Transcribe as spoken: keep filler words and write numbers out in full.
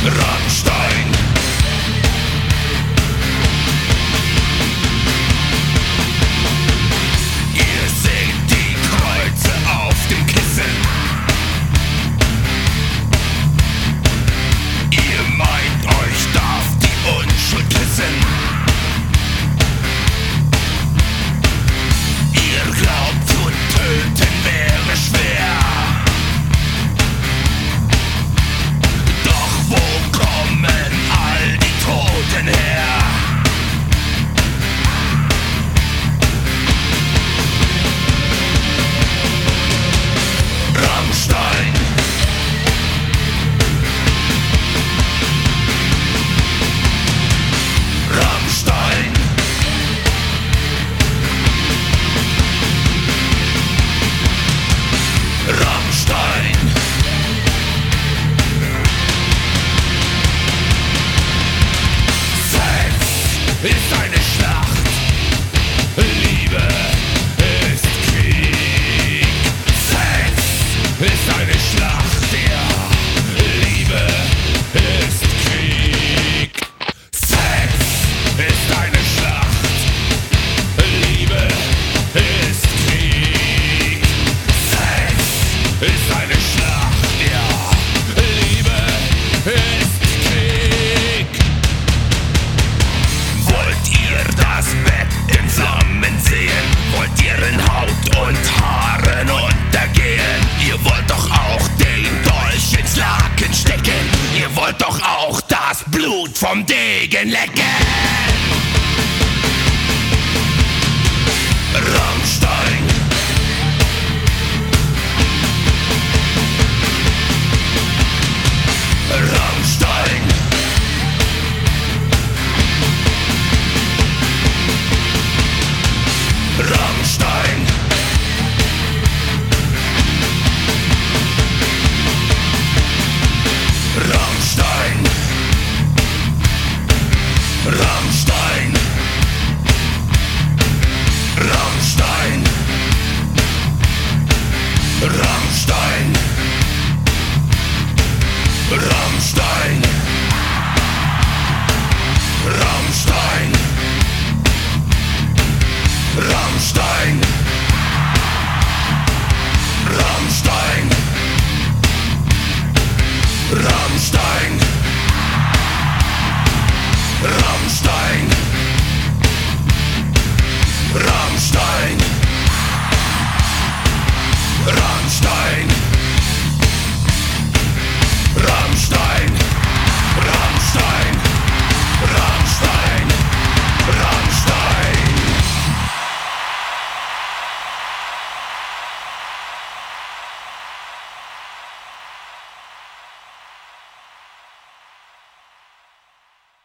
Rammstein. Ihr seht die Kreuze auf dem Kissen. Ihr meint, euch darf die Unschuld küssen. Ihr glaubt, zu töten wäre schwer. Doch wo kommen all die Toten her? Rammstein. Rammstein. Rammstein. Sex ist eine Schlacht, Liebe ist Krieg. Sex ist eine Schlacht, ja, Liebe ist Krieg. Sex ist eine Schlacht, Liebe ist Krieg. Sex ist eine Schlacht, ja, Liebe ist Krieg. Wollt ihr das Bett in Flammen sehen? Wollt ihr in Haut und Haaren untergehen? Ihr wollt doch auch den Dolch ins Laken stecken. Ihr wollt doch auch das Blut vom Degen lecken. Rammstein. Rammstein. Rammstein. Rammstein. Rammstein. Rammstein. Rammstein. Rammstein. Rammstein. Rammstein. Rammstein. Rammstein. Rammstein. Rammstein. Rammstein. Rammstein.